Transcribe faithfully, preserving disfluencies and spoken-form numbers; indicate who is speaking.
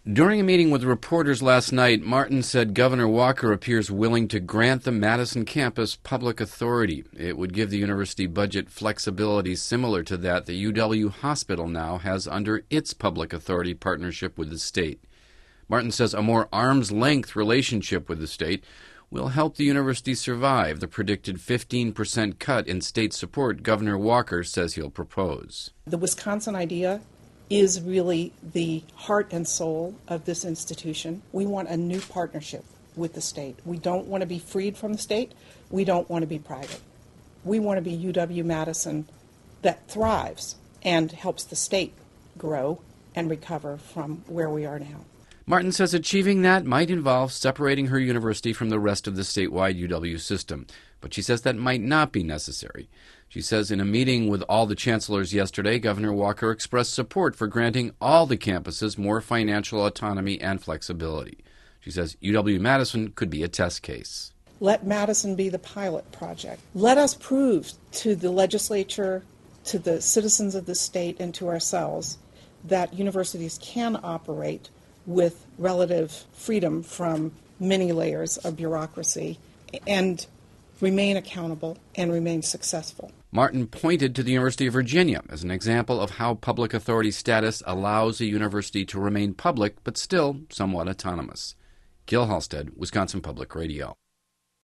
Speaker 1: During a meeting with reporters last night, Martin said Governor Walker appears willing to grant the Madison campus public authority. It would give the university budget flexibility similar to that the U W Hospital now has under its public authority partnership with the state. Martin says a more arm's-length relationship with the state will help the university survive the predicted fifteen percent cut in state support Governor Walker says he'll propose.
Speaker 2: The Wisconsin idea is really the heart and soul of this institution. We want a new partnership with the state. We don't want to be freed from the state. We don't want to be private. We want to be U W-Madison that thrives and helps the state grow and recover from where we are now.
Speaker 1: Martin says achieving that might involve separating her university from the rest of the statewide U W system, but she says that might not be necessary. She says in a meeting with all the chancellors yesterday, Governor Walker expressed support for granting all the campuses more financial autonomy and flexibility. She says U W-Madison could be a test case.
Speaker 2: Let Madison be the pilot project. Let us prove to the legislature, to the citizens of the state, and to ourselves that universities can operate with relative freedom from many layers of bureaucracy and remain accountable and remain successful.
Speaker 1: Martin pointed to the University of Virginia as an example of how public authority status allows a university to remain public but still somewhat autonomous. Gil Halstead, Wisconsin Public Radio.